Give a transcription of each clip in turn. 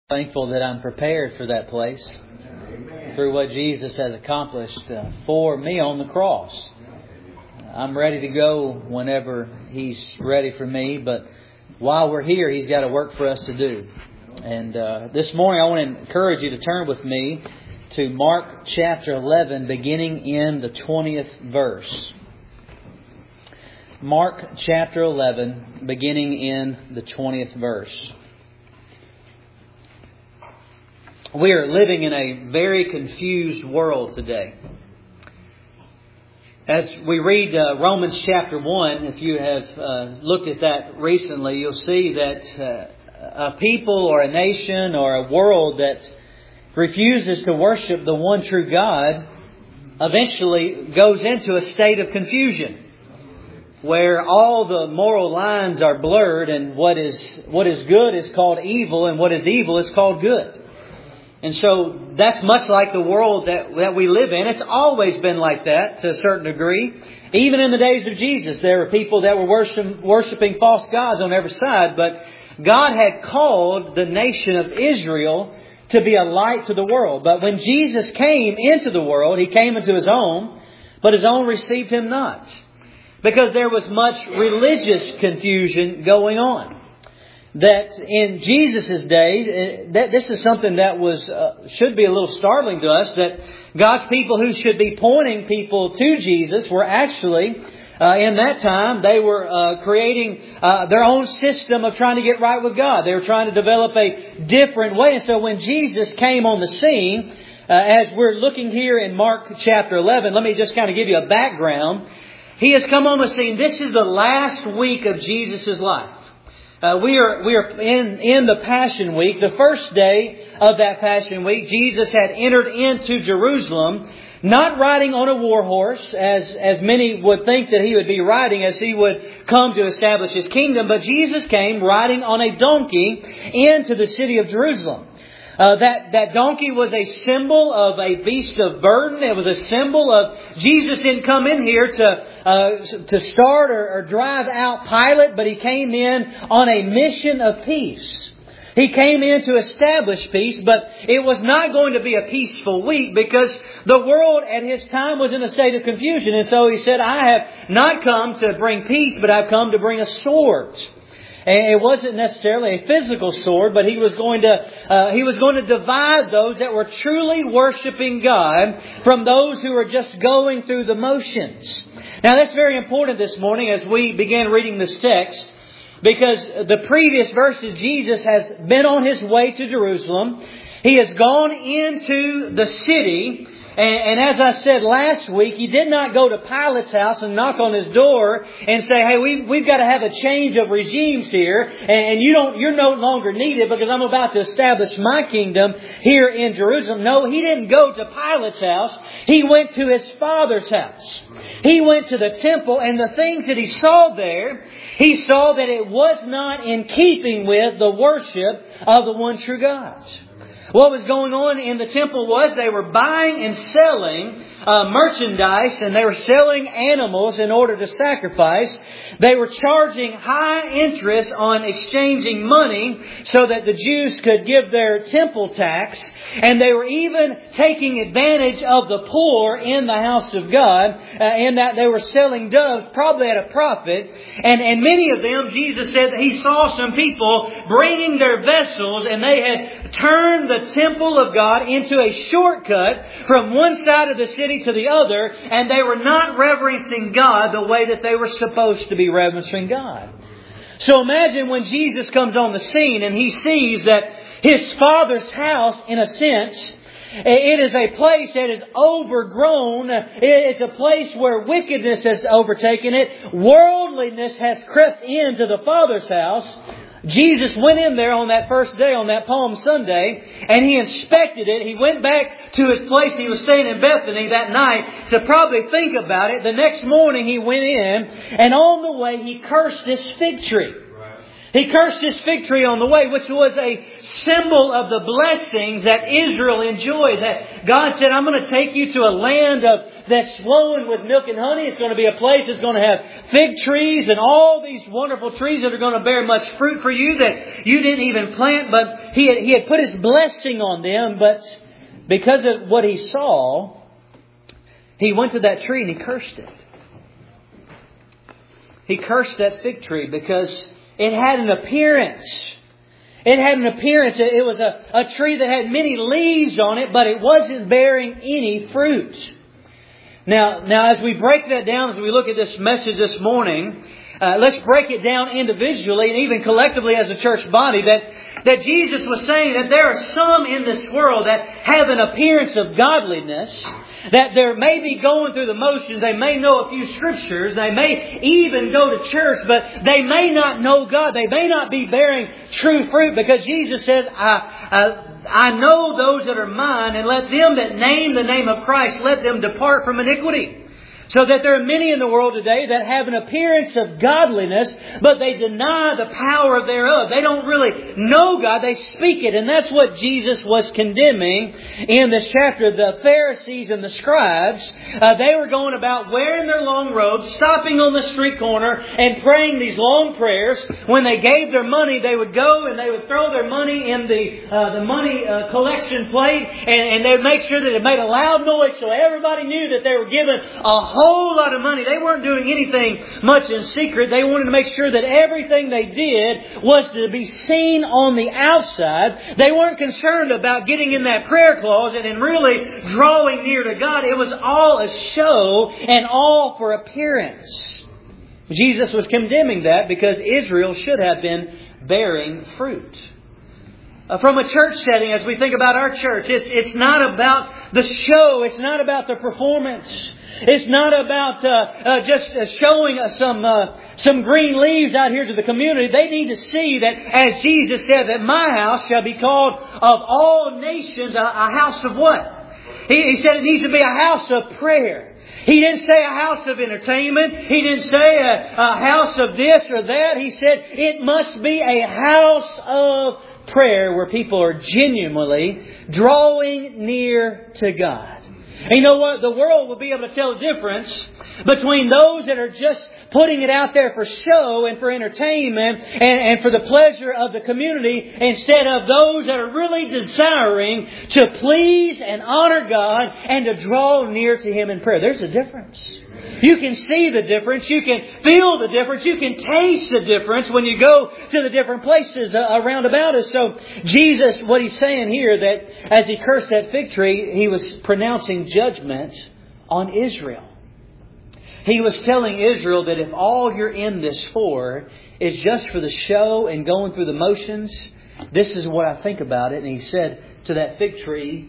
Thankful that I'm prepared for that place through what Jesus has accomplished for me on the cross. I'm ready to go whenever He's ready for me, but while we're here, He's got a work for us to do. And this morning I want to encourage you to turn with me to Mark chapter 11, beginning in the 20th verse. Mark chapter 11, beginning in the 20th verse. We are living in a very confused world today. As we read Romans chapter 1, if you have looked at that recently, you'll see that a people or a nation or a world that refuses to worship the one true God eventually goes into a state of confusion, where all the moral lines are blurred and what is good is called evil and what is evil is called good. And so that's much like the world that we live in. It's always been like that to a certain degree. Even in the days of Jesus, there were people that were worshiping false gods on every side. But God had called the nation of Israel to be a light to the world. But when Jesus came into the world, He came into His own, but His own received Him not. Because there was much religious confusion going on. That in Jesus' day, this is something that should be a little startling to us, that God's people who should be pointing people to Jesus were actually, in that time, they were creating their own system of trying to get right with God. They were trying to develop a different way. And so when Jesus came on the scene, as we're looking here in Mark chapter 11, let me just kind of give you a background. He has come on the scene. This is the last week of Jesus' life. We are in the Passion Week. The first day of that Passion Week, Jesus had entered into Jerusalem, not riding on a war horse, as many would think that He would be riding as He would come to establish His kingdom. But Jesus came riding on a donkey into the city of Jerusalem. That donkey was a symbol of a beast of burden. It was a symbol of Jesus didn't come in here to start or drive out Pilate, but He came in on a mission of peace. He came in to establish peace, but it was not going to be a peaceful week because the world at His time was in a state of confusion. And so He said, I have not come to bring peace, but I've come to bring a sword. And it wasn't necessarily a physical sword, but He was going to divide those that were truly worshiping God from those who were just going through the motions. Now that's very important this morning as we begin reading this text, because the previous verses, Jesus has been on His way to Jerusalem. He has gone into the city. And as I said last week, He did not go to Pilate's house and knock on his door and say, hey, we've got to have a change of regimes here. And you're no longer needed because I'm about to establish my kingdom here in Jerusalem. No, He didn't go to Pilate's house. He went to His Father's house. He went to the temple, and the things that He saw there, He saw that it was not in keeping with the worship of the one true God. What was going on in the temple was they were buying and selling merchandise, and they were selling animals in order to sacrifice. They were charging high interest on exchanging money so that the Jews could give their temple tax. And they were even taking advantage of the poor in the house of God, in that they were selling doves, probably at a profit. And many of them, Jesus said that He saw some people bringing their vessels, and they had turned the temple of God into a shortcut from one side of the city to the other, and they were not reverencing God the way that they were supposed to be reverencing God. So imagine when Jesus comes on the scene and He sees that His Father's house, in a sense, it is a place that is overgrown. It's a place where wickedness has overtaken it. Worldliness has crept into the Father's house. Jesus went in there on that first day, on that Palm Sunday, and He inspected it. He went back to His place. He was staying in Bethany that night to probably think about it. The next morning He went in, and on the way He cursed this fig tree. He cursed this fig tree on the way, which was a symbol of the blessings that Israel enjoyed. That God said, I'm going to take you to a land that's flowing with milk and honey. It's going to be a place that's going to have fig trees and all these wonderful trees that are going to bear much fruit for you that you didn't even plant. But He had put His blessing on them. But because of what He saw, He went to that tree and He cursed it. He cursed that fig tree because it had an appearance. It had an appearance. It was a tree that had many leaves on it, but it wasn't bearing any fruit. Now, as we break that down, as we look at this message this morning, let's break it down individually and even collectively as a church body that Jesus was saying that there are some in this world that have an appearance of godliness, that they may be going through the motions, they may know a few scriptures, they may even go to church, but they may not know God. They may not be bearing true fruit because Jesus says, I know those that are mine, and let them that name the name of Christ, let them depart from iniquity. So that there are many in the world today that have an appearance of godliness, but they deny the power thereof. They don't really know God. They speak it. And that's what Jesus was condemning in this chapter. The Pharisees and the scribes, they were going about wearing their long robes, stopping on the street corner and praying these long prayers. When they gave their money, they would go and they would throw their money in the money collection plate, and they would make sure that it made a loud noise so everybody knew that they were giving a whole lot of money. They weren't doing anything much in secret. They wanted to make sure that everything they did was to be seen on the outside. They weren't concerned about getting in that prayer closet and really drawing near to God. It was all a show and all for appearance. Jesus was condemning that because Israel should have been bearing fruit. From a church setting, as we think about our church, it's not about the show. It's not about the performance. It's not about just showing some green leaves out here to the community. They need to see that, as Jesus said, that my house shall be called of all nations a house of what? He said it needs to be a house of prayer. He didn't say a house of entertainment. He didn't say a house of this or that. He said it must be a house of prayer where people are genuinely drawing near to God. And you know what? The world will be able to tell the difference between those that are just putting it out there for show and for entertainment and for the pleasure of the community, instead of those that are really desiring to please and honor God and to draw near to Him in prayer. There's a difference. You can see the difference. You can feel the difference. You can taste the difference when you go to the different places around about us. So Jesus, what He's saying here, that as He cursed that fig tree, He was pronouncing judgment on Israel. He was telling Israel that if all you're in this for is just for the show and going through the motions, this is what I think about it. And He said to that fig tree,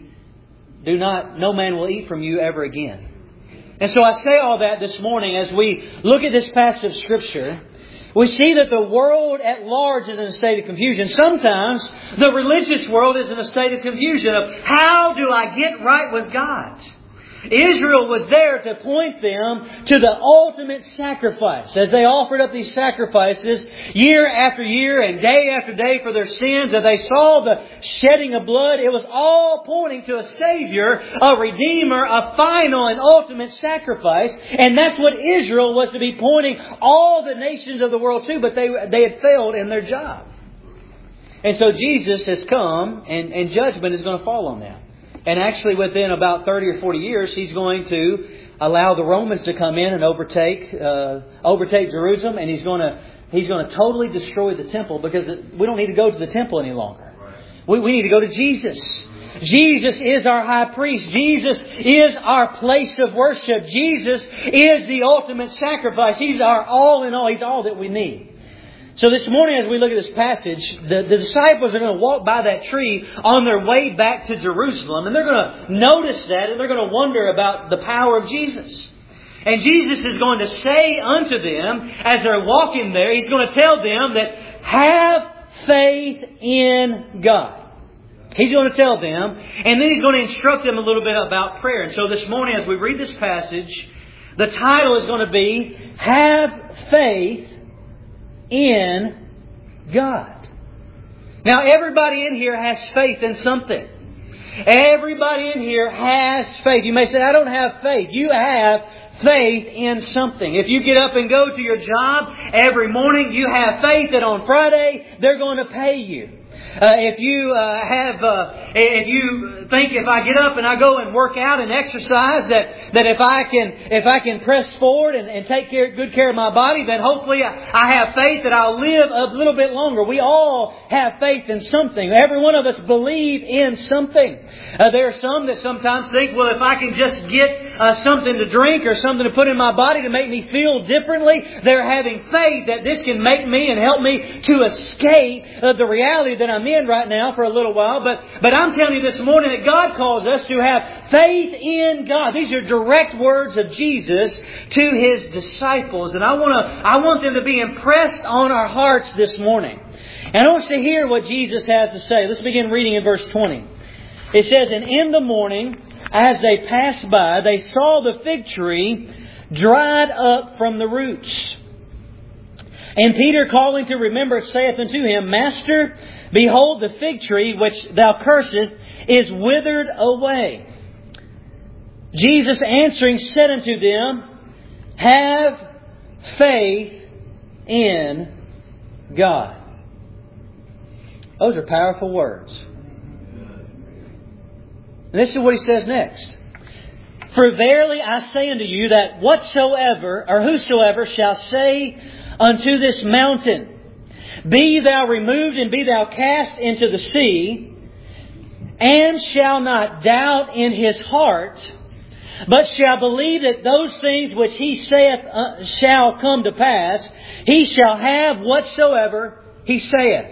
no man will eat from you ever again. And so I say all that this morning as we look at this passage of Scripture. We see that the world at large is in a state of confusion. Sometimes the religious world is in a state of confusion of how do I get right with God? Israel was there to point them to the ultimate sacrifice. As they offered up these sacrifices year after year and day after day for their sins, as they saw the shedding of blood, it was all pointing to a Savior, a Redeemer, a final and ultimate sacrifice. And that's what Israel was to be pointing all the nations of the world to, but they had failed in their job. And so Jesus has come and judgment is going to fall on them. And actually within about 30 or 40 years, He's going to allow the Romans to come in and overtake Jerusalem. And He's going to totally destroy the temple, because we don't need to go to the temple any longer. We need to go to Jesus. Jesus is our high priest. Jesus is our place of worship. Jesus is the ultimate sacrifice. He's our all in all. He's all that we need. So this morning, as we look at this passage, the disciples are going to walk by that tree on their way back to Jerusalem. And they're going to notice that, and they're going to wonder about the power of Jesus. And Jesus is going to say unto them, as they're walking there, He's going to tell them that have faith in God. He's going to tell them, and then He's going to instruct them a little bit about prayer. And so this morning, as we read this passage, the title is going to be, Have Faith in God. Now, everybody in here has faith in something. Everybody in here has faith. You may say, I don't have faith. You have faith in something. If you get up and go to your job every morning, you have faith that on Friday they're going to pay you. If you think if I get up and I go and work out and exercise that if I can press forward and take good care of my body, then hopefully I have faith that I'll live a little bit longer. We all have faith in something. Every one of us believe in something. There are some that sometimes think, well, if I can just get something to drink or something to put in my body to make me feel differently, they're having faith that this can make me and help me to escape the reality that I'm in right now for a little while. But I'm telling you this morning that God calls us to have faith in God. These are direct words of Jesus to His disciples. And I want them to be impressed on our hearts this morning. And I want us to hear what Jesus has to say. Let's begin reading in verse 20. It says, and in the morning, as they passed by, they saw the fig tree dried up from the roots. And Peter, calling to remember, saith unto him, Master, behold, the fig tree which thou cursest is withered away. Jesus answering said unto them, Have faith in God. Those are powerful words. And this is what He says next. For verily I say unto you that whatsoever or whosoever shall say unto this mountain, Be thou removed and be thou cast into the sea, and shall not doubt in his heart, but shall believe that those things which he saith shall come to pass, he shall have whatsoever he saith.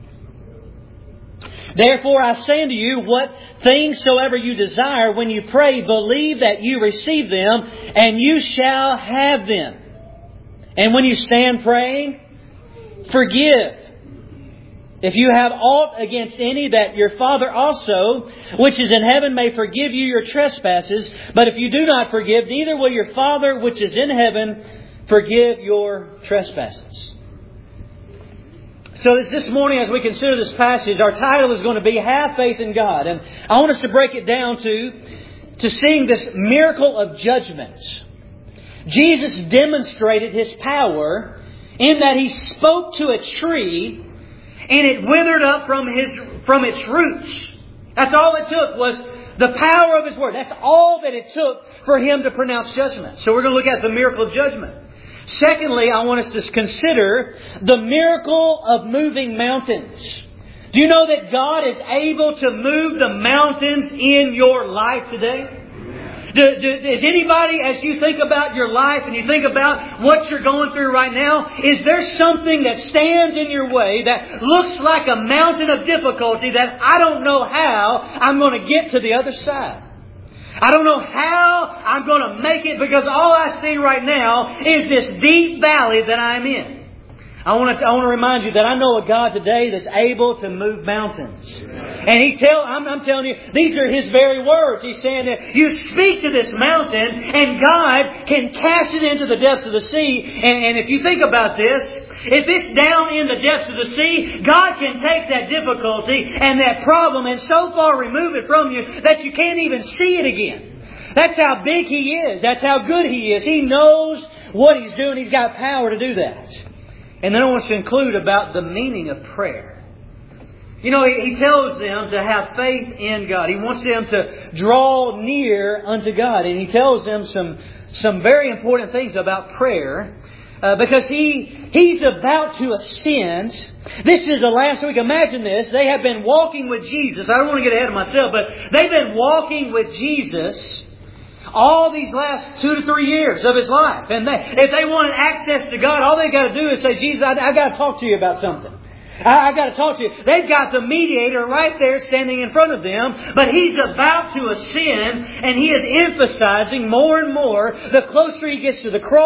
Therefore I say unto you, what things soever you desire, when you pray, believe that you receive them, and you shall have them. And when you stand praying, forgive, if you have aught against any, that your Father also, which is in heaven, may forgive you your trespasses. But if you do not forgive, neither will your Father, which is in heaven, forgive your trespasses. So this morning, as we consider this passage, our title is going to be Have Faith in God. And I want us to break it down to seeing this miracle of judgment. Jesus demonstrated His power in that He spoke to a tree and it withered up from its roots. That's all it took, was the power of His Word. That's all that it took for Him to pronounce judgment. So we're going to look at the miracle of judgment. Secondly, I want us to consider the miracle of moving mountains. Do you know that God is able to move the mountains in your life today? Is anybody, as you think about your life and you think about what you're going through right now, is there something that stands in your way that looks like a mountain of difficulty that I don't know how I'm going to get to the other side? I don't know how I'm going to make it, because all I see right now is this deep valley that I'm in. I want to remind you that I know a God today that's able to move mountains. And I'm telling you, these are His very words. He's saying that you speak to this mountain and God can cast it into the depths of the sea. And if you think about this, if it's down in the depths of the sea, God can take that difficulty and that problem and so far remove it from you that you can't even see it again. That's how big He is. That's how good He is. He knows what He's doing. He's got power to do that. And then I want to conclude about the meaning of prayer. You know, He tells them to have faith in God. He wants them to draw near unto God. And He tells them some very important things about prayer. Because He's about to ascend. This is the last week. Imagine this. They have been walking with Jesus. I don't want to get ahead of myself, but they've been walking with Jesus all these last 2 to 3 years of His life. And if they wanted access to God, all they got to do is say, Jesus, I got to talk to you about something. I got to talk to you. They've got the mediator right there standing in front of them, but He's about to ascend, and He is emphasizing more and more, the closer He gets to the cross,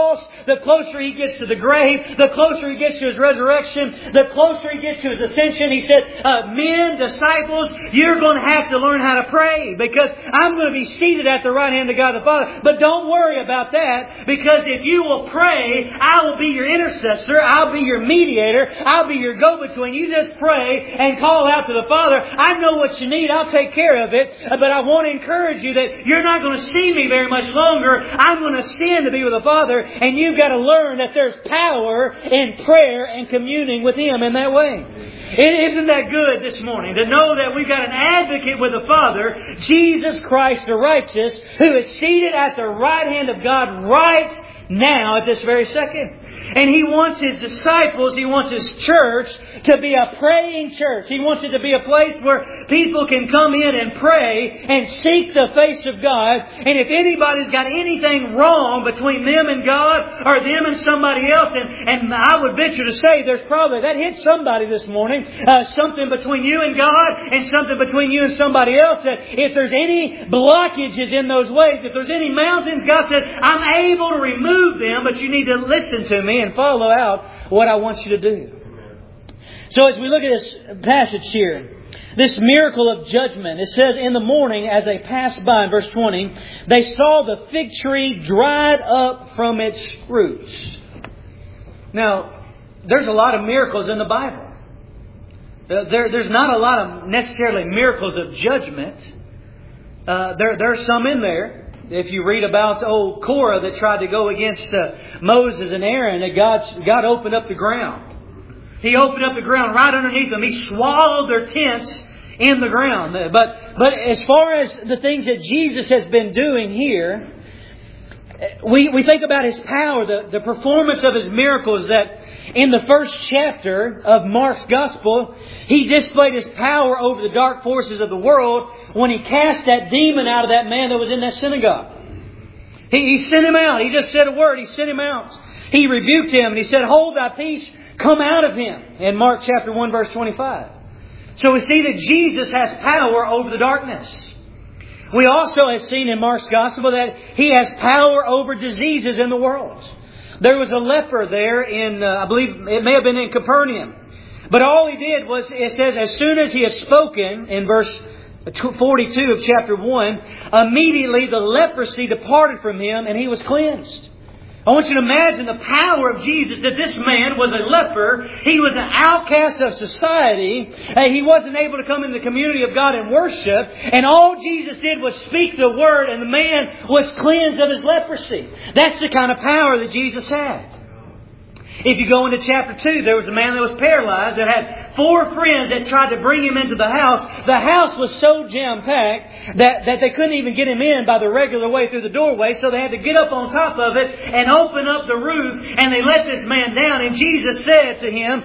the closer He gets to the grave, the closer He gets to His resurrection, the closer He gets to His ascension. He said, men, disciples, you're going to have to learn how to pray because I'm going to be seated at the right hand of God the Father. But don't worry about that, because if you will pray, I will be your intercessor. I'll be your mediator. I'll be your go-between. You just pray and call out to the Father. I know what you need. I'll take care of it. But I want to encourage you that you're not going to see me very much longer. I'm going to ascend to be with the Father. And you've got to learn that there's power in prayer and communing with Him in that way. Isn't that good this morning to know that we've got an advocate with the Father, Jesus Christ the righteous, who is seated at the right hand of God right now at this very second. And He wants His disciples, He wants His church to be a praying church. He wants it to be a place where people can come in and pray and seek the face of God. And if anybody's got anything wrong between them and God or them and somebody else, and I would venture to say there's probably, that hit somebody this morning, something between you and God and something between you and somebody else, that if there's any blockages in those ways, if there's any mountains, God said, I'm able to remove them, but you need to listen to me and follow out what I want you to do. So as we look at this passage here, this miracle of judgment, it says, in the morning as they passed by, in verse 20, they saw the fig tree dried up from its roots. Now, there's a lot of miracles in the Bible. There's not a lot of necessarily miracles of judgment. There's some in there. If you read about old Korah that tried to go against Moses and Aaron, that God opened up the ground. He opened up the ground right underneath them. He swallowed their tents in the ground. But as far as the things that Jesus has been doing here, we think about His power, the performance of His miracles, that in the first chapter of Mark's Gospel, He displayed His power over the dark forces of the world when He cast that demon out of that man that was in that synagogue. He sent him out. He just said a word. He sent him out. He rebuked him and He said, hold thy peace, come out of him. In Mark chapter 1 verse 25. So we see that Jesus has power over the darkness. We also have seen in Mark's Gospel that He has power over diseases in the world. There was a leper there in, I believe it may have been in Capernaum. But all he did was, it says, as soon as he had spoken, in verse 42 of chapter 1, immediately the leprosy departed from him and he was cleansed. I want you to imagine the power of Jesus, that this man was a leper. He was an outcast of society. He wasn't able to come in the community of God and worship. And all Jesus did was speak the word and the man was cleansed of his leprosy. That's the kind of power that Jesus had. If you go into chapter 2, there was a man that was paralyzed that had 4 friends that tried to bring him into the house. The house was so jam-packed that they couldn't even get him in by the regular way through the doorway. So they had to get up on top of it and open up the roof. And they let this man down. And Jesus said to him,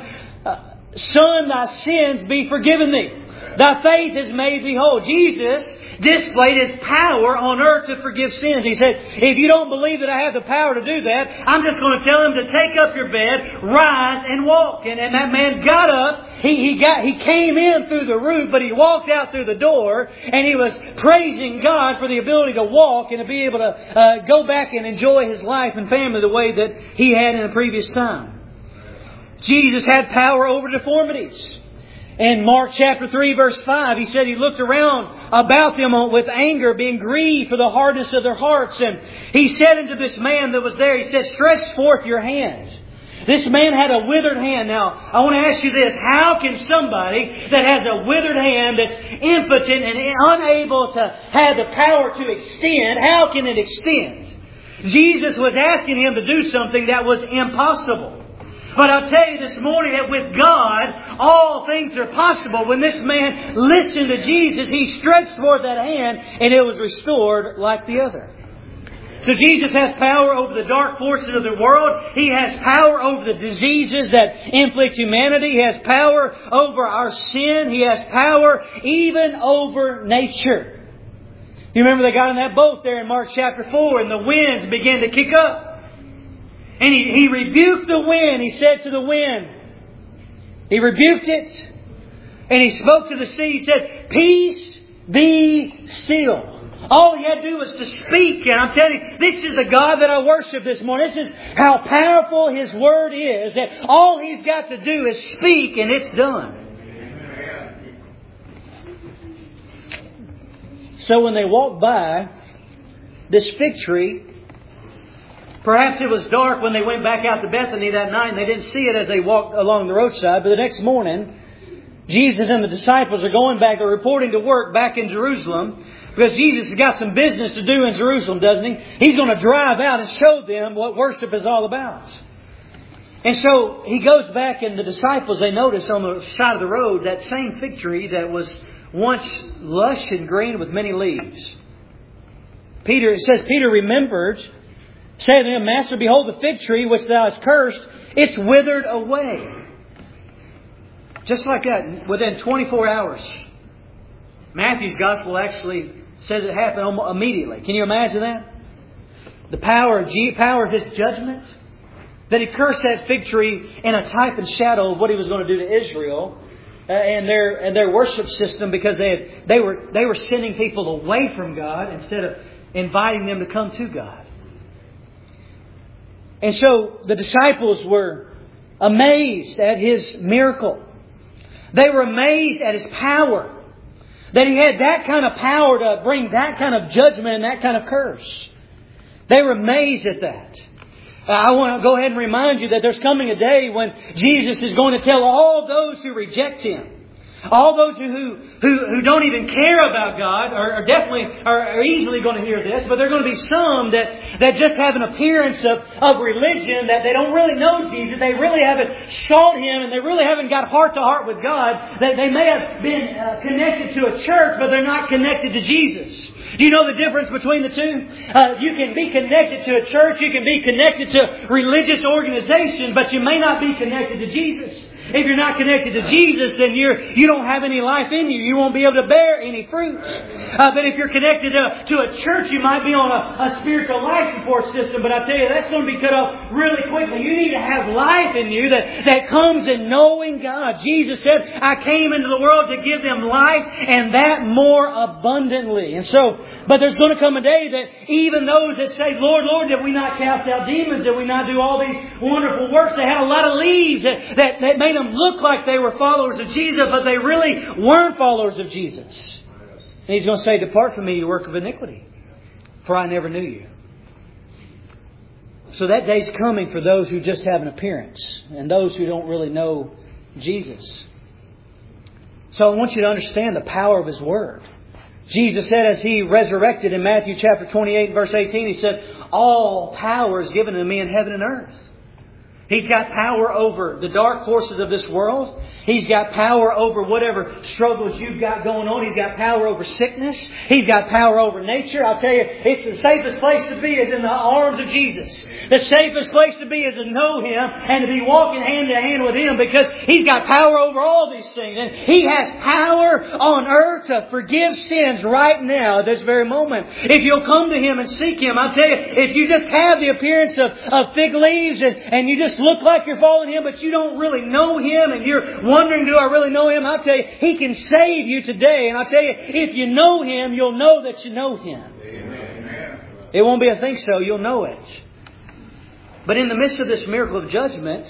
Son, thy sins be forgiven thee. Thy faith has made thee whole. Jesus displayed His power on earth to forgive sins. He said, if you don't believe that I have the power to do that, I'm just going to tell him to take up your bed, rise and walk. And that man got up. He came in through the roof, but he walked out through the door, and he was praising God for the ability to walk and to be able to go back and enjoy his life and family the way that he had in the previous time. Jesus had power over deformities. In Mark chapter 3 verse 5, He said He looked around about them with anger, being grieved for the hardness of their hearts. And He said unto this man that was there, He said, stretch forth your hand. This man had a withered hand. Now, I want to ask you this. How can somebody that has a withered hand, that's impotent and unable to have the power to extend, how can it extend? Jesus was asking him to do something that was impossible. But I'll tell you this morning that with God, all things are possible. When this man listened to Jesus, he stretched forth that hand and it was restored like the other. So Jesus has power over the dark forces of the world. He has power over the diseases that inflict humanity. He has power over our sin. He has power even over nature. You remember they got in that boat there in Mark chapter 4 and the winds began to kick up. And he rebuked the wind. He said to the wind, He rebuked it. And He spoke to the sea. He said, Peace, be still. All He had to do was to speak. And I'm telling you, this is the God that I worship this morning. This is how powerful His Word is. That all He's got to do is speak and it's done. So when they walked by this fig tree, perhaps it was dark when they went back out to Bethany that night and they didn't see it as they walked along the roadside. But the next morning, Jesus and the disciples are going back, they're reporting to work back in Jerusalem. Because Jesus has got some business to do in Jerusalem, doesn't He? He's going to drive out and show them what worship is all about. And so He goes back and the disciples, they notice on the side of the road that same fig tree that was once lush and green with many leaves. It says, Peter remembered, saying to him, Master, behold the fig tree which thou hast cursed, it's withered away. Just like that, within 24 hours. Matthew's Gospel actually says it happened almost immediately. Can you imagine that? The power of His judgment. That He cursed that fig tree in a type and shadow of what He was going to do to Israel and their worship system, because they were sending people away from God instead of inviting them to come to God. And so the disciples were amazed at His miracle. They were amazed at His power. That He had that kind of power to bring that kind of judgment and that kind of curse. They were amazed at that. I want to go ahead and remind you that there's coming a day when Jesus is going to tell all those who reject Him, all those who don't even care about God are easily going to hear this, but there are going to be some that just have an appearance of religion, that they don't really know Jesus, they really haven't sought Him, and they really haven't got heart to heart with God. They may have been connected to a church, but they're not connected to Jesus. Do you know the difference between the two? You can be connected to a church, you can be connected to a religious organization, but you may not be connected to Jesus. If you're not connected to Jesus, then you don't have any life in you. You won't be able to bear any fruit. But if you're connected to a church, you might be on a spiritual life support system. But I tell you, that's going to be cut off really quickly. You need to have life in you that comes in knowing God. Jesus said, I came into the world to give them life, and that more abundantly. And so, but there's going to come a day that even those that say, Lord, Lord, did we not cast out demons? Did we not do all these wonderful works? They had a lot of leaves that made them look like they were followers of Jesus, but they really weren't followers of Jesus. And He's going to say, depart from me, you work of iniquity, for I never knew you. So that day's coming for those who just have an appearance and those who don't really know Jesus. So I want you to understand the power of His Word. Jesus said as He resurrected in Matthew chapter 28 verse 18, He said, all power is given to me in heaven and earth. He's got power over the dark forces of this world. He's got power over whatever struggles you've got going on. He's got power over sickness. He's got power over nature. I'll tell you, it's the safest place to be is in the arms of Jesus. The safest place to be is to know Him and to be walking hand to hand with Him, because He's got power over all these things. And He has power on earth to forgive sins right now at this very moment. If you'll come to Him and seek Him, I'll tell you, if you just have the appearance of fig leaves and you just look like you're following Him, but you don't really know Him, and you're wondering, do I really know Him? I'll tell you, He can save you today. And I'll tell you, if you know Him, you'll know that you know Him. Amen. It won't be a think so, you'll know it. But in the midst of this miracle of judgment,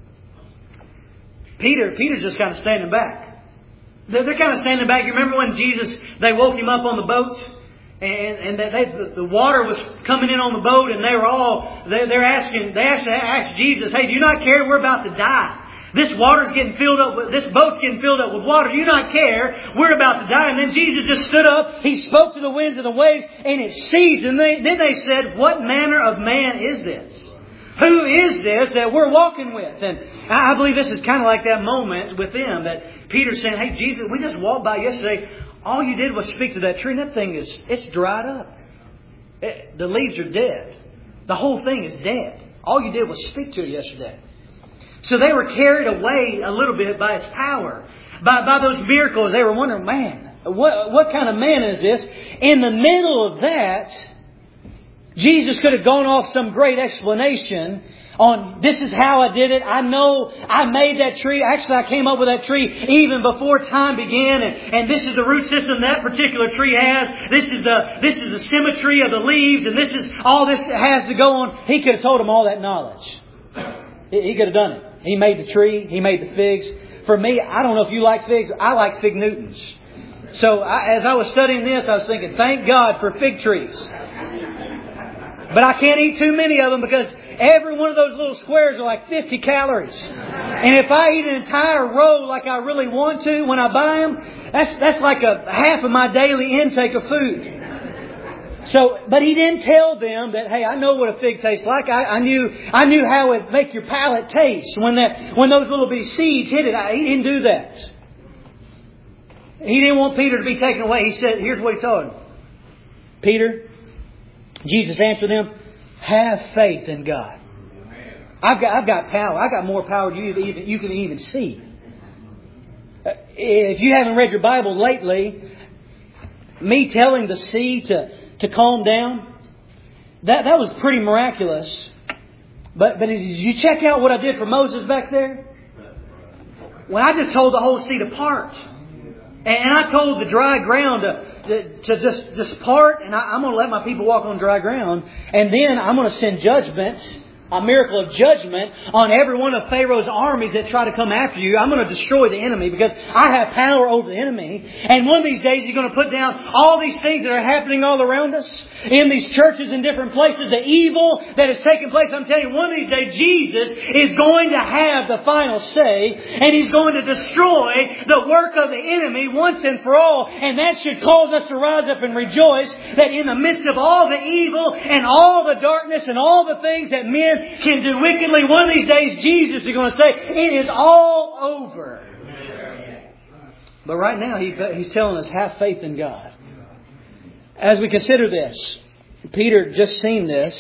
Peter's just kind of standing back. They're kind of standing back. You remember when they woke Him up on the boat? And the water was coming in on the boat, and they asked Jesus, hey, do you not care? We're about to die. This boat's getting filled up with water. Do you not care? We're about to die. And then Jesus just stood up. He spoke to the winds and the waves, and it ceased. And then they said, what manner of man is this? Who is this that we're walking with? And I believe this is kind of like that moment with them that Peter's saying, hey, Jesus, we just walked by yesterday. All you did was speak to that tree, and that thing it's dried up. The leaves are dead. The whole thing is dead. All you did was speak to it yesterday. So they were carried away a little bit by His power. By those miracles, they were wondering, man, what kind of man is this? In the middle of that, Jesus could have gone off some great explanation on this is how I did it. I know I made that tree. Actually, I came up with that tree even before time began. And this is the root system that particular tree has. This is the symmetry of the leaves. And this is all this has to go on. He could have told them all that knowledge. He could have done it. He made the tree. He made the figs. For me, I don't know if you like figs. I like fig Newtons. So as I was studying this, I was thinking, thank God for fig trees. But I can't eat too many of them because every one of those little squares are like 50 calories. And if I eat an entire row like I really want to when I buy them, that's like a half of my daily intake of food. So, but He didn't tell them that, hey, I know what a fig tastes like. I knew how it make your palate taste when those little bitty seeds hit it. He didn't do that. He didn't want Peter to be taken away. He said, here's what He told him. Peter, Jesus answered them, have faith in God. I've got power. I've got more power than you can even see. If you haven't read your Bible lately, me telling the sea to calm down, that was pretty miraculous. But did you check out what I did for Moses back there? When I just told the whole sea to part. And I told the dry ground to just part, and I'm going to let my people walk on dry ground. And then I'm going to send judgment, a miracle of judgment, on every one of Pharaoh's armies that try to come after you. I'm going to destroy the enemy because I have power over the enemy. And one of these days He's going to put down all these things that are happening all around us, in these churches in different places, the evil that is taking place. I'm telling you, one of these days Jesus is going to have the final say, and He's going to destroy the work of the enemy once and for all. And that should cause us to rise up and rejoice that in the midst of all the evil and all the darkness and all the things that men can do wickedly, one of these days Jesus is going to say, it is all over. But right now He's telling us, have faith in God. As we consider this, Peter just seen this.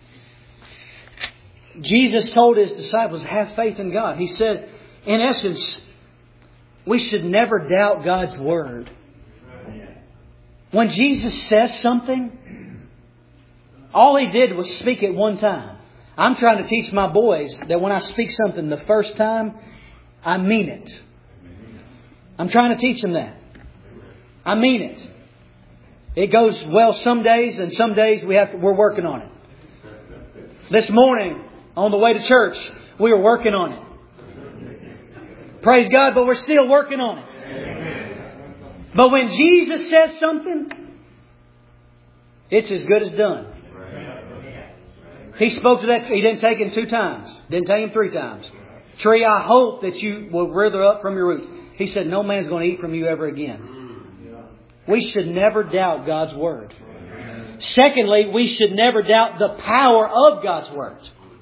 Jesus told His disciples, have faith in God. He said, in essence, we should never doubt God's Word. When Jesus says something, all He did was speak it one time. I'm trying to teach my boys that when I speak something the first time, I mean it. I'm trying to teach them that. I mean it. It goes well some days, and some days we're working on it. This morning, on the way to church, we were working on it. Praise God, but we're still working on it. But when Jesus says something, it's as good as done. He spoke to that. He didn't take him 2 times. Didn't take him 3 times. Tree, I hope that you will wither up from your roots. He said, no man's going to eat from you ever again. We should never doubt God's Word. Secondly, we should never doubt the power of God's Word.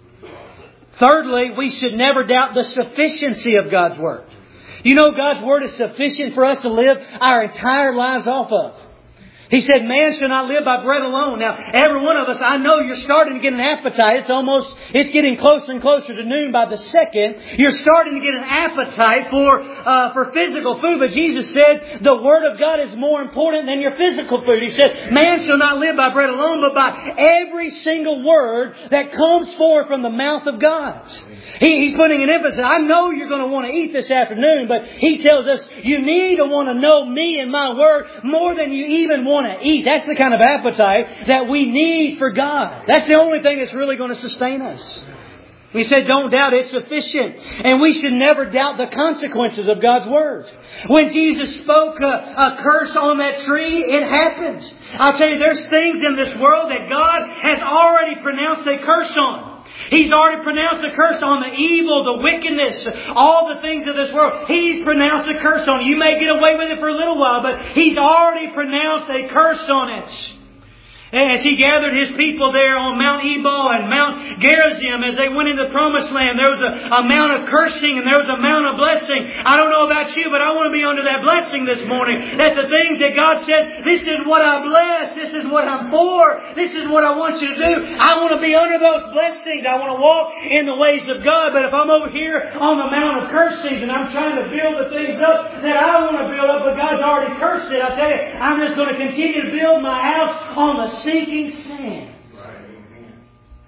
Thirdly, we should never doubt the sufficiency of God's Word. You know God's Word is sufficient for us to live our entire lives off of. He said, man shall not live by bread alone. Now, every one of us, I know you're starting to get an appetite. It's getting closer and closer to noon by the second. You're starting to get an appetite for physical food. But Jesus said, the Word of God is more important than your physical food. He said, man shall not live by bread alone, but by every single word that comes forth from the mouth of God. He's putting an emphasis. I know you're going to want to eat this afternoon, but He tells us you need to want to know Me and My Word more than you even want to eat. That's the kind of appetite that we need for God. That's the only thing that's really going to sustain us. He said, don't doubt it's sufficient. And we should never doubt the consequences of God's Word. When Jesus spoke a curse on that tree, it happened. I'll tell you, there's things in this world that God has already pronounced a curse on. He's already pronounced a curse on the evil, the wickedness, all the things of this world. He's pronounced a curse on it. You may get away with it for a little while, but He's already pronounced a curse on it. As He gathered His people there on Mount Ebal and Mount Gerizim as they went into the Promised Land, there was a amount of cursing and there was a amount of blessing. I don't know about you, but I want to be under that blessing this morning. That the things that God said, this is what I bless, this is what I'm for, this is what I want you to do. I want to be under those blessings. I want to walk in the ways of God. But if I'm over here on the Mount of cursings and I'm trying to build the things up that I want to build up, but God's already cursed it, I tell you, I'm just going to continue to build my house on the sinking sand.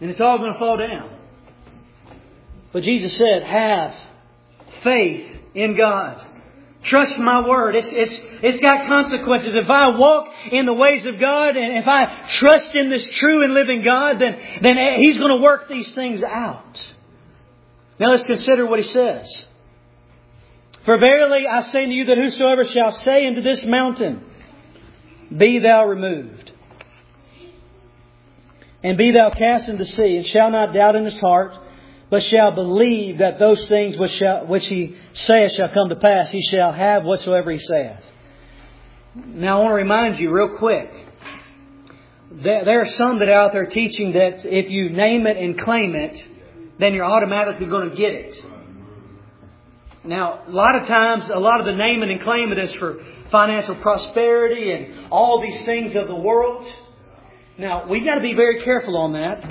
And it's all going to fall down. But Jesus said, have faith in God. Trust my word. It's got consequences. If I walk in the ways of God and if I trust in this true and living God, then He's going to work these things out. Now let's consider what He says. For verily I say to you that whosoever shall say unto this mountain, be thou removed, and be thou cast into the sea, and shall not doubt in his heart, but shall believe that those things which he saith shall come to pass, he shall have whatsoever he saith. Now I want to remind you real quick. There are some that are out there teaching that if you name it and claim it, then you're automatically going to get it. Now, a lot of times, a lot of the name it and claim it is for financial prosperity and all these things of the world. Now, we've got to be very careful on that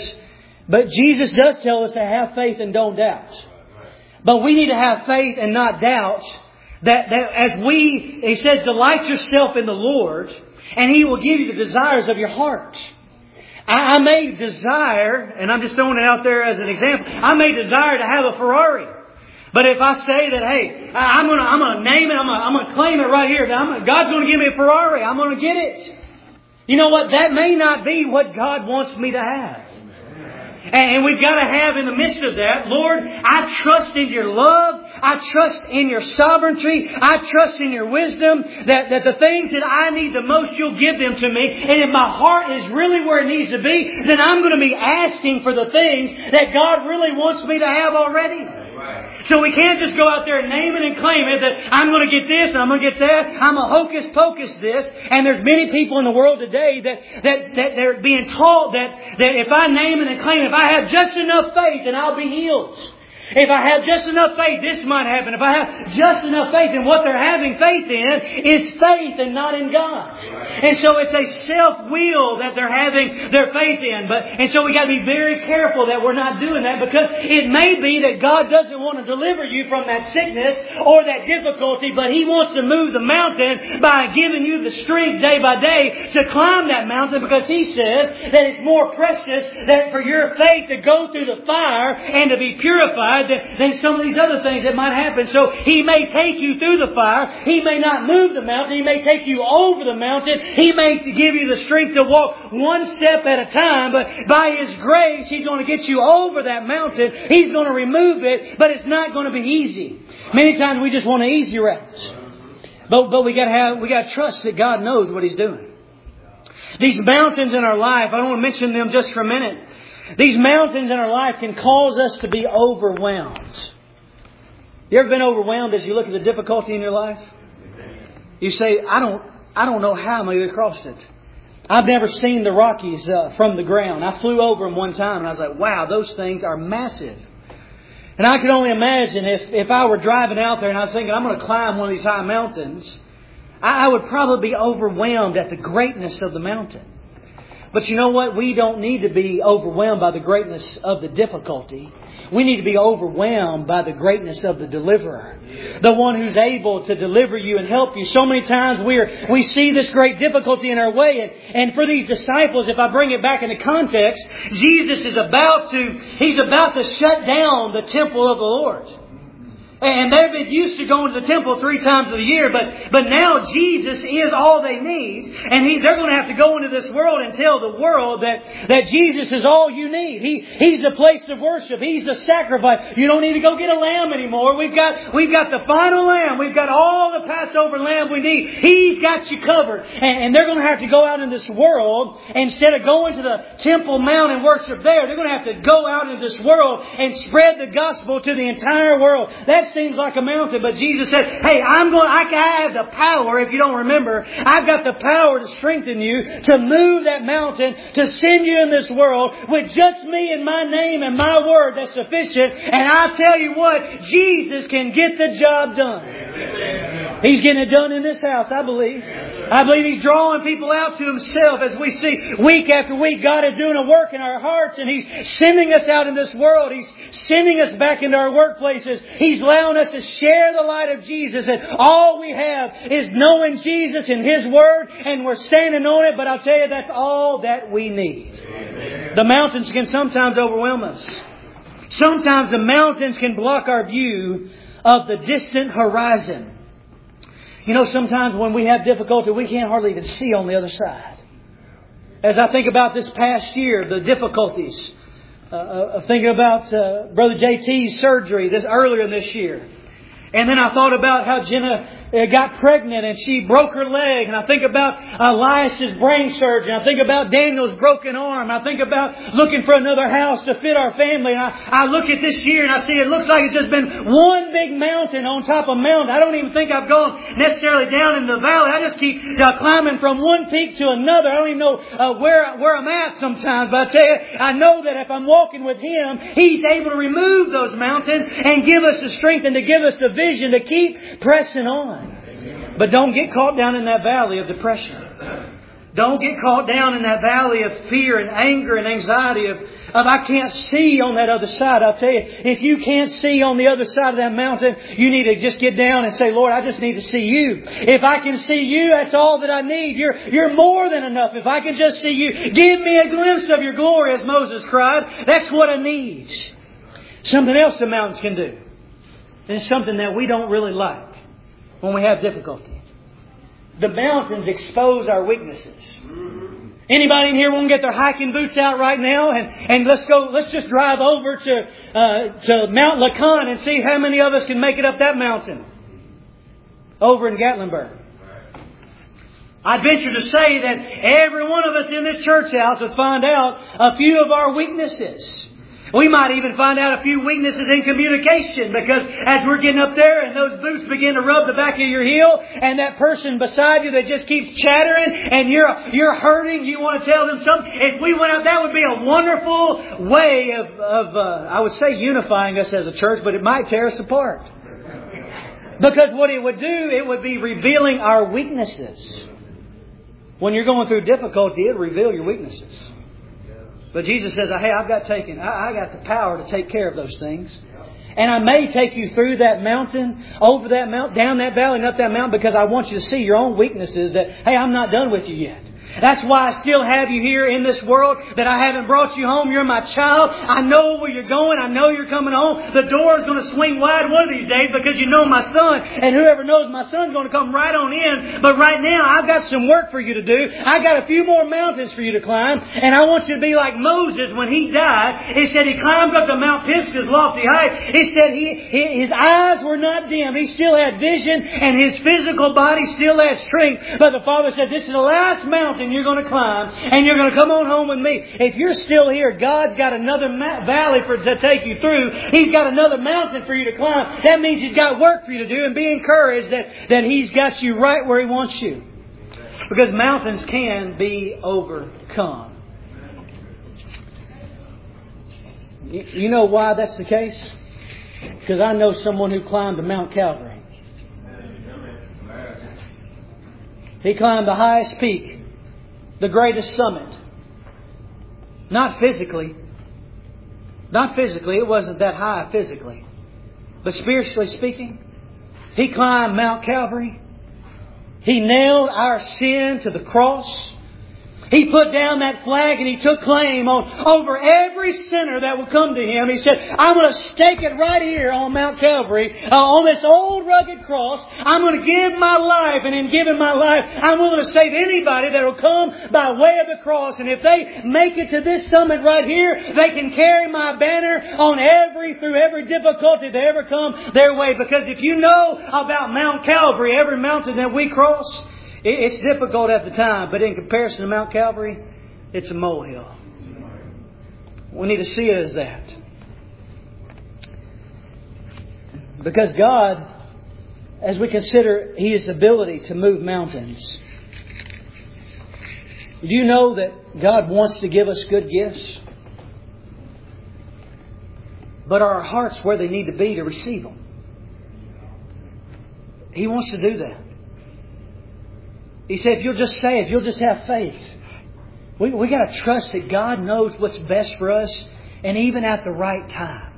but Jesus does tell us to have faith and don't doubt. But we need to have faith and not doubt that He says, delight yourself in the Lord and He will give you the desires of your heart. I may desire, and I'm just throwing it out there as an example, I may desire to have a Ferrari. But if I say that, hey, I'm going to name it, I'm going to claim it right here, God's going to give me a Ferrari, I'm going to get it. You know what? That may not be what God wants me to have. And we've got to have in the midst of that, Lord, I trust in your love. I trust in your sovereignty. I trust in your wisdom that the things that I need the most, you'll give them to me. And if my heart is really where it needs to be, then I'm going to be asking for the things that God really wants me to have already. So we can't just go out there and name it and claim it that I'm going to get this and I'm going to get that. I'm a hocus pocus this. And there's many people in the world today that they're being taught that if I name it and claim it, if I have just enough faith, then I'll be healed. If I have just enough faith, this might happen. If I have just enough faith, and what they're having faith in is faith and not in God. And so it's a self-will that they're having their faith in. And so we got to be very careful that we're not doing that, because it may be that God doesn't want to deliver you from that sickness or that difficulty, but He wants to move the mountain by giving you the strength day by day to climb that mountain, because He says that it's more precious that for your faith to go through the fire and to be purified than some of these other things that might happen. So He may take you through the fire. He may not move the mountain. He may take you over the mountain. He may give you the strength to walk one step at a time. But by His grace, He's going to get you over that mountain. He's going to remove it. But it's not going to be easy. Many times we just want an easy route. But we got to trust that God knows what He's doing. These mountains in our life, I don't want to mention them just for a minute. These mountains in our life can cause us to be overwhelmed. You ever been overwhelmed as you look at the difficulty in your life? You say, I don't know how I'm going to get across it. I've never seen the Rockies from the ground. I flew over them one time and I was like, wow, those things are massive. And I can only imagine if I were driving out there and I was thinking, I'm going to climb one of these high mountains, I would probably be overwhelmed at the greatness of the mountain. But you know what? We don't need to be overwhelmed by the greatness of the difficulty. We need to be overwhelmed by the greatness of the deliverer. The one who's able to deliver you and help you. So many times we see this great difficulty in our way. And for these disciples, if I bring it back into context, Jesus is about to shut down the temple of the Lord. And they've been used to going to the temple 3 times a year, but now Jesus is all they need. And they're going to have to go into this world and tell the world that Jesus is all you need. He's the place of worship. He's the sacrifice. You don't need to go get a lamb anymore. We've got the final lamb. We've got all the Passover lamb we need. He's got you covered. And they're going to have to go out in this world. Instead of going to the Temple Mount and worship there, they're going to have to go out in this world and spread the gospel to the entire world. That seems like a mountain, but Jesus said, hey, I have the power, if you don't remember, I've got the power to strengthen you, to move that mountain, to send you in this world with just me and my name and my word that's sufficient. And I tell you what, Jesus can get the job done. He's getting it done in this house, I believe. I believe He's drawing people out to Himself as we see week after week. God is doing a work in our hearts, and He's sending us out in this world. He's sending us back into our workplaces. He's allowing us to share the light of Jesus. And all we have is knowing Jesus and His Word, and we're standing on it. But I'll tell you, that's all that we need. Amen. The mountains can sometimes overwhelm us. Sometimes the mountains can block our view of the distant horizon. You know, sometimes when we have difficulty, we can't hardly even see on the other side. As I think about this past year, the difficulties of thinking about Brother JT's surgery earlier this year. And then I thought about how Jenna got pregnant and she broke her leg. And I think about Elias's brain surgery. I think about Daniel's broken arm. I think about looking for another house to fit our family. And I look at this year and I see it looks like it's just been one big mountain on top of mountain. I don't even think I've gone necessarily down in the valley. I just keep climbing from one peak to another. I don't even know where I'm at sometimes. But I tell you, I know that if I'm walking with Him, He's able to remove those mountains and give us the strength and to give us the vision to keep pressing on. But don't get caught down in that valley of depression. Don't get caught down in that valley of fear and anger and anxiety of I can't see on that other side. I'll tell you, if you can't see on the other side of that mountain, you need to just get down and say, Lord, I just need to see You. If I can see You, that's all that I need. You're more than enough. If I can just see You, give me a glimpse of Your glory, as Moses cried. That's what I need. Something else the mountains can do. And it's something that we don't really like when we have difficulty. The mountains expose our weaknesses. Anybody in here want to get their hiking boots out right now and let's just drive over to Mount Lacan and see how many of us can make it up that mountain over in Gatlinburg. I'd venture to say that every one of us in this church house would find out a few of our weaknesses. We might even find out a few weaknesses in communication, because as we're getting up there and those boots begin to rub the back of your heel and that person beside you that just keeps chattering and you're hurting, you want to tell them something. If we went out, that would be a wonderful way of I would say unifying us as a church, but it might tear us apart. Because what it would do, it would be revealing our weaknesses. When you're going through difficulty, it'll reveal your weaknesses. But Jesus says, hey, I got the power to take care of those things. And I may take you through that mountain, over that mountain, down that valley and up that mountain, because I want you to see your own weaknesses that, hey, I'm not done with you yet. That's why I still have you here in this world, that I haven't brought you home. You're my child. I know where you're going. I know you're coming home. The door is going to swing wide one of these days because you know my son. And whoever knows my son's going to come right on in. But right now, I've got some work for you to do. I got a few more mountains for you to climb. And I want you to be like Moses when he died. It said he climbed up to Mount Pisgah's lofty height. It said his eyes were not dim. He still had vision and his physical body still had strength. But the Father said, this is the last mountain you're going to climb, and you're going to come on home with me. If you're still here, God's got another valley to take you through. He's got another mountain for you to climb. That means He's got work for you to do, and be encouraged that He's got you right where He wants you. Because mountains can be overcome. You know why that's the case? Because I know someone who climbed to Mount Calvary. He climbed the highest peak, the greatest summit. Not physically. Not physically. It wasn't that high physically. But spiritually speaking, He climbed Mount Calvary. He nailed our sin to the cross. He put down that flag and He took claim over every sinner that would come to Him. He said, I'm going to stake it right here on Mount Calvary, on this old rugged cross. I'm going to give my life, and in giving my life, I'm willing to save anybody that will come by way of the cross. And if they make it to this summit right here, they can carry my banner on through every difficulty they ever come their way. Because if you know about Mount Calvary, every mountain that we cross, it's difficult at the time, but in comparison to Mount Calvary, it's a molehill. We need to see it as that. Because God, as we consider His ability to move mountains, do you know that God wants to give us good gifts? But are our hearts where they need to be to receive them? He wants to do that. He said, if you'll just have faith. We got to trust that God knows what's best for us, and even at the right time.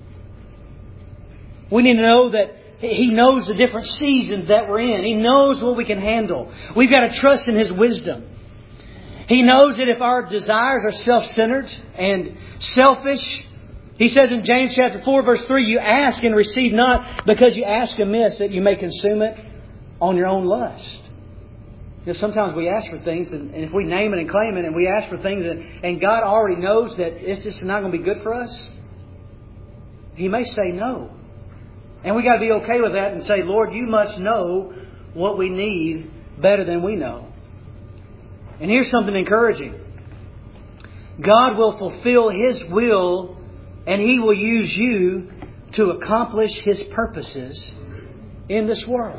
We need to know that He knows the different seasons that we're in. He knows what we can handle. We've got to trust in His wisdom. He knows that if our desires are self-centered and selfish, He says in James chapter 4, verse 3, you ask and receive not because you ask amiss that you may consume it on your own lust. You know, sometimes we ask for things, and if we name it and claim it, and we ask for things, and God already knows that it's just not going to be good for us, He may say no. And we got to be okay with that and say, Lord, You must know what we need better than we know. And here's something encouraging. God will fulfill His will, and He will use you to accomplish His purposes in this world.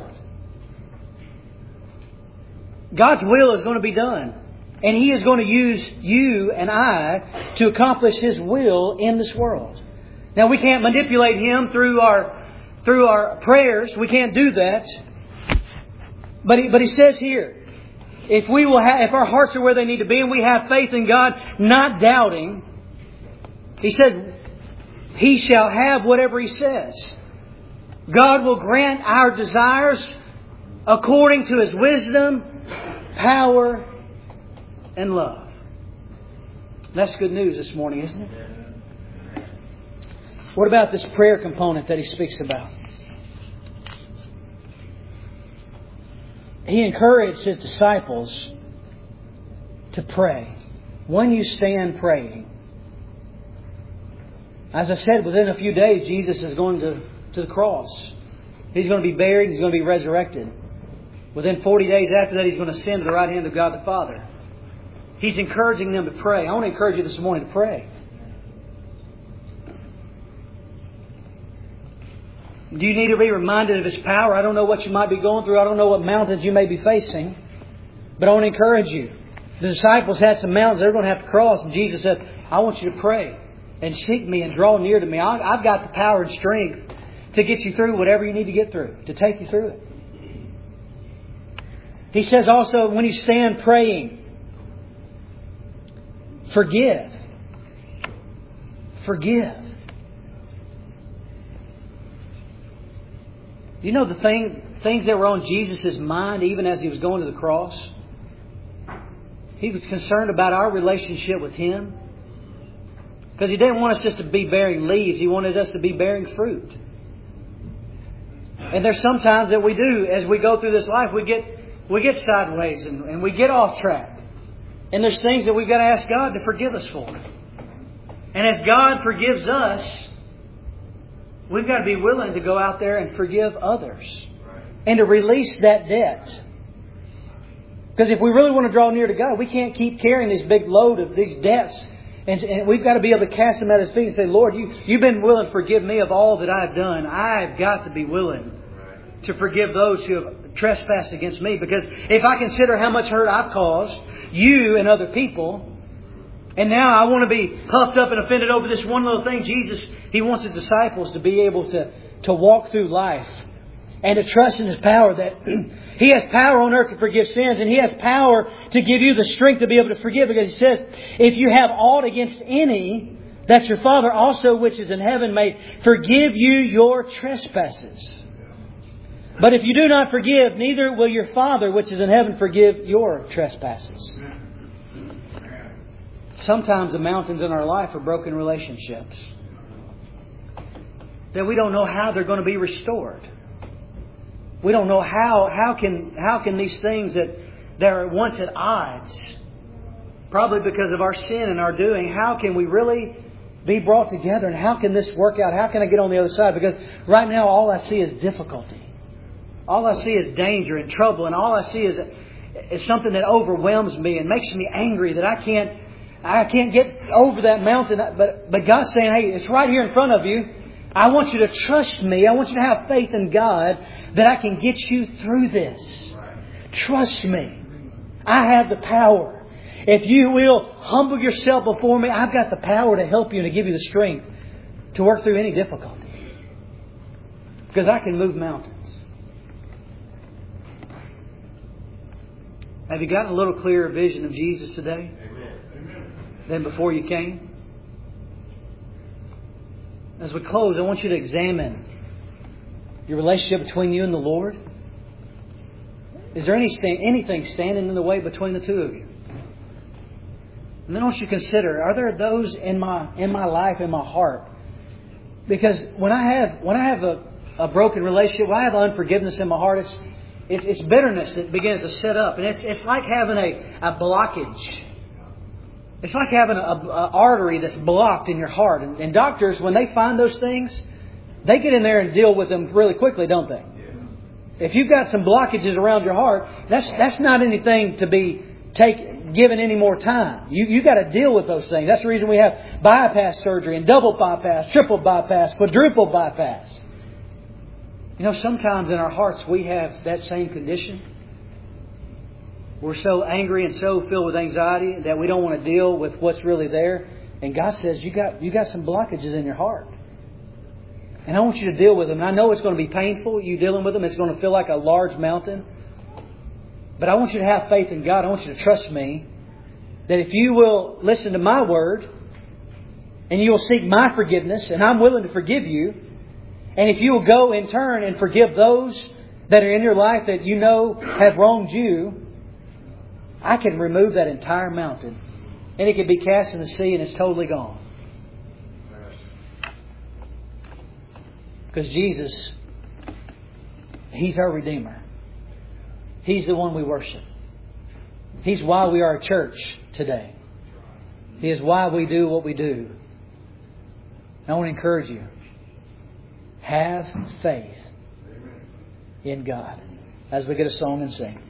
God's will is going to be done. And He is going to use you and I to accomplish His will in this world. Now, we can't manipulate Him through our prayers. We can't do that. But He says here, if our hearts are where they need to be and we have faith in God, not doubting, He says, He shall have whatever He says. God will grant our desires according to His wisdom, power, and love. That's good news this morning, isn't it? What about this prayer component that He speaks about? He encouraged His disciples to pray. When you stand praying. As I said, within a few days, Jesus is going to the cross. He's going to be buried. He's going to be resurrected. Within 40 days after that, He's going to ascend to the right hand of God the Father. He's encouraging them to pray. I want to encourage you this morning to pray. Do you need to be reminded of His power? I don't know what you might be going through. I don't know what mountains you may be facing. But I want to encourage you. The disciples had some mountains they're going to have to cross. And Jesus said, I want you to pray and seek Me and draw near to Me. I've got the power and strength to get you through whatever you need to get through, to take you through it. He says also, when you stand praying, forgive. Forgive. You know the things that were on Jesus' mind even as He was going to the cross? He was concerned about our relationship with Him. Because He didn't want us just to be bearing leaves. He wanted us to be bearing fruit. And there's sometimes that we do, as we go through this life, we get sideways and we get off track. And there's things that we've got to ask God to forgive us for. And as God forgives us, we've got to be willing to go out there and forgive others. And to release that debt. Because if we really want to draw near to God, we can't keep carrying this big load of these debts. And we've got to be able to cast them at His feet and say, Lord, You've been willing to forgive me of all that I've done. I've got to be willing to forgive those who have trespassed against me. Because if I consider how much hurt I've caused you and other people, and now I want to be puffed up and offended over this one little thing, Jesus, He wants His disciples to be able to walk through life and to trust in His power, that He has power on earth to forgive sins, and He has power to give you the strength to be able to forgive. Because He says, if you have aught against any, that your Father also which is in heaven may forgive you your trespasses. But if you do not forgive, neither will your Father which is in heaven forgive your trespasses. Sometimes the mountains in our life are broken relationships that we don't know how they're going to be restored. We don't know how can these things that are once at odds, probably because of our sin and our doing, how can we really be brought together, and how can this work out? How can I get on the other side? Because right now all I see is difficulty. All I see is danger and trouble, and all I see is something that overwhelms me and makes me angry that I can't get over that mountain. But God's saying, hey, it's right here in front of you. I want you to trust Me. I want you to have faith in God that I can get you through this. Trust Me. I have the power. If you will humble yourself before Me, I've got the power to help you and to give you the strength to work through any difficulty. Because I can move mountains. Have you gotten a little clearer vision of Jesus today than before you came? As we close, I want you to examine your relationship between you and the Lord. Is there anything standing in the way between the two of you? And then I want you to consider, are there those in my life, in my heart? Because when I have a broken relationship, when I have unforgiveness in my heart, it's bitterness that begins to set up. And it's like having a blockage. It's like having an artery that's blocked in your heart. And doctors, when they find those things, they get in there and deal with them really quickly, don't they? If you've got some blockages around your heart, that's not anything to be given any more time. You got to deal with those things. That's the reason we have bypass surgery and double bypass, triple bypass, quadruple bypass. You know, sometimes in our hearts we have that same condition. We're so angry and so filled with anxiety that we don't want to deal with what's really there. And God says, you got some blockages in your heart. And I want you to deal with them. And I know it's going to be painful, you dealing with them. It's going to feel like a large mountain. But I want you to have faith in God. I want you to trust me that if you will listen to my word and you will seek my forgiveness, and I'm willing to forgive you, and if you will go in turn and forgive those that are in your life that you know have wronged you, I can remove that entire mountain. And it can be cast in the sea and it's totally gone. Because Jesus, He's our Redeemer. He's the one we worship. He's why we are a church today. He is why we do what we do. I want to encourage you. Have faith in God. As we get a song and sing.